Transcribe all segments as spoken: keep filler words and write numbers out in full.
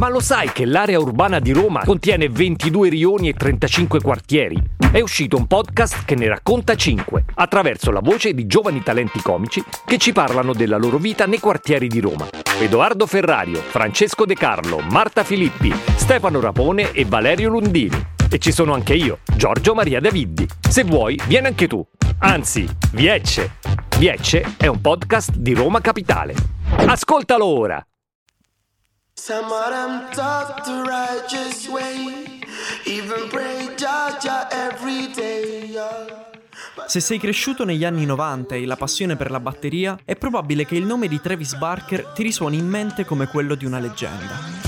Ma lo sai che l'area urbana di Roma contiene ventidue rioni e trentacinque quartieri? È uscito un podcast che ne racconta cinque, attraverso la voce di giovani talenti comici che ci parlano della loro vita nei quartieri di Roma. Edoardo Ferrario, Francesco De Carlo, Marta Filippi, Stefano Rapone e Valerio Lundini. E ci sono anche io, Giorgio Maria Daviddi. Se vuoi, vieni anche tu. Anzi, Viecce. Viecce è un podcast di Roma Capitale. Ascoltalo ora! Some of them talk the righteous way, even pray Jah Jah every day, yeah. Se sei cresciuto negli anni novanta e la passione per la batteria, è probabile che il nome di Travis Barker ti risuoni in mente come quello di una leggenda.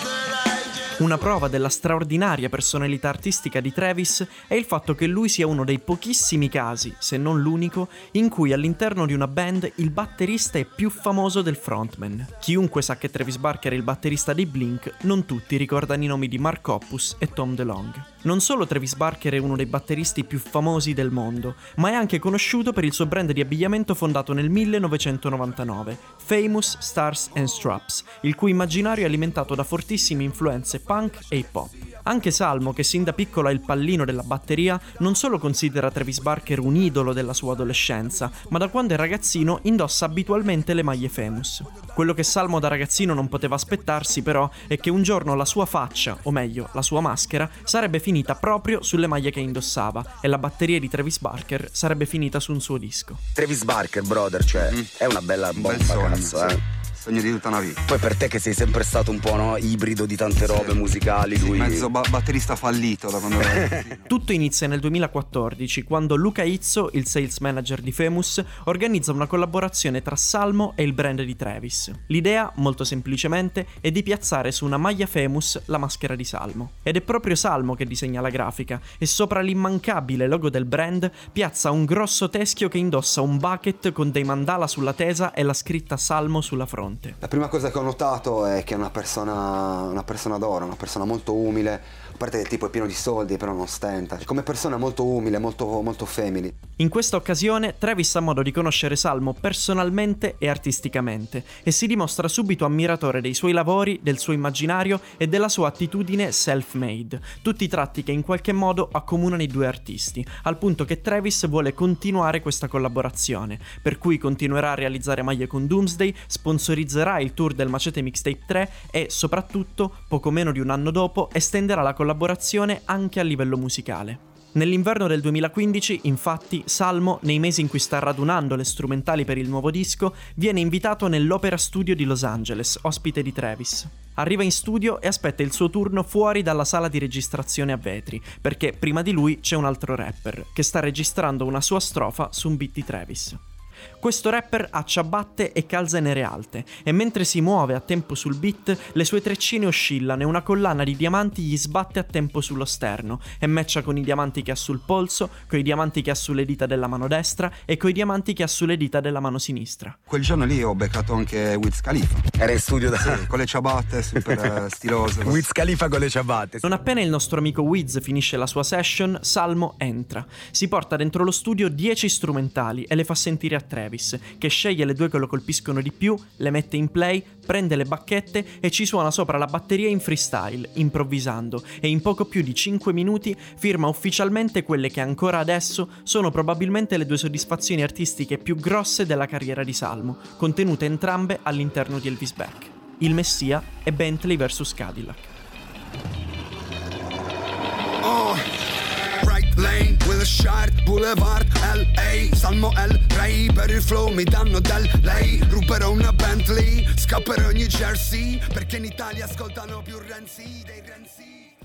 Una prova della straordinaria personalità artistica di Travis è il fatto che lui sia uno dei pochissimi casi, se non l'unico, in cui all'interno di una band il batterista è più famoso del frontman. Chiunque sa che Travis Barker è il batterista dei Blink, non tutti ricordano i nomi di Mark Hoppus e Tom DeLonge. Non solo Travis Barker è uno dei batteristi più famosi del mondo, ma è anche conosciuto per il suo brand di abbigliamento fondato nel millenovecentonovantanove, Famous Stars and Straps, il cui immaginario è alimentato da fortissime influenze punk e hip hop. Anche Salmo, che sin da piccolo è il pallino della batteria, non solo considera Travis Barker un idolo della sua adolescenza, ma da quando è ragazzino indossa abitualmente le maglie Famous. Quello che Salmo da ragazzino non poteva aspettarsi però è che un giorno la sua faccia, o meglio la sua maschera, sarebbe finita proprio sulle maglie che indossava e la batteria di Travis Barker sarebbe finita su un suo disco. Travis Barker, brother, cioè mm. è una bella un bomba, bel sogno, cazzo, sì. eh. Sogno di tutta una vita. Poi per te che sei sempre stato un po', no, ibrido di tante robe sì. musicali, sì, lui mezzo ba- batterista fallito da quando ero Tutto inizia nel duemilaquattordici, quando Luca Izzo, il sales manager di Famous, organizza una collaborazione tra Salmo e il brand di Travis. L'idea, molto semplicemente, è di piazzare su una maglia Famous la maschera di Salmo. Ed è proprio Salmo che disegna la grafica e sopra l'immancabile logo del brand piazza un grosso teschio che indossa un bucket con dei mandala sulla tesa e la scritta Salmo sulla fronte. La prima cosa che ho notato è che è una persona, una persona d'oro, una persona molto umile, a parte che il tipo è pieno di soldi però non stenta. Come persona molto umile, molto, molto femminile. In questa occasione Travis ha modo di conoscere Salmo personalmente e artisticamente e si dimostra subito ammiratore dei suoi lavori, del suo immaginario e della sua attitudine self-made, tutti tratti che in qualche modo accomunano i due artisti, al punto che Travis vuole continuare questa collaborazione, per cui continuerà a realizzare maglie con Doomsday, sponsorizzerà il tour del Macete Mixtape tre e, soprattutto, poco meno di un anno dopo, estenderà la collaborazione anche a livello musicale. Nell'inverno del duemilaquindici, infatti, Salmo, nei mesi in cui sta radunando le strumentali per il nuovo disco, viene invitato nell'Opera Studio di Los Angeles, ospite di Travis. Arriva in studio e aspetta il suo turno fuori dalla sala di registrazione a vetri, perché prima di lui c'è un altro rapper, che sta registrando una sua strofa su un beat di Travis. Questo rapper ha ciabatte e calze nere alte e mentre si muove a tempo sul beat le sue treccine oscillano e una collana di diamanti gli sbatte a tempo sullo sterno e matcha con i diamanti che ha sul polso, coi diamanti che ha sulle dita della mano destra e coi diamanti che ha sulle dita della mano sinistra. Quel giorno lì ho beccato anche Wiz Khalifa. Era in studio da... Sì, con le ciabatte, super stiloso. Wiz Khalifa con le ciabatte. Non appena il nostro amico Wiz finisce la sua session, Salmo entra. Si porta dentro lo studio dieci strumentali e le fa sentire a Travis, che sceglie le due che lo colpiscono di più, le mette in play, prende le bacchette e ci suona sopra la batteria in freestyle, improvvisando, e in poco più di cinque minuti firma ufficialmente quelle che ancora adesso sono probabilmente le due soddisfazioni artistiche più grosse della carriera di Salmo, contenute entrambe all'interno di Elvis Back: Il Messia e Bentley versus Cadillac. Oh. Lane with a shard, Boulevard L A, Salmo El Rey, per il flow mi danno del lei, ruberò una Bentley, scapperò New Jersey, perché in Italia ascoltano più Renzi dei Renzi.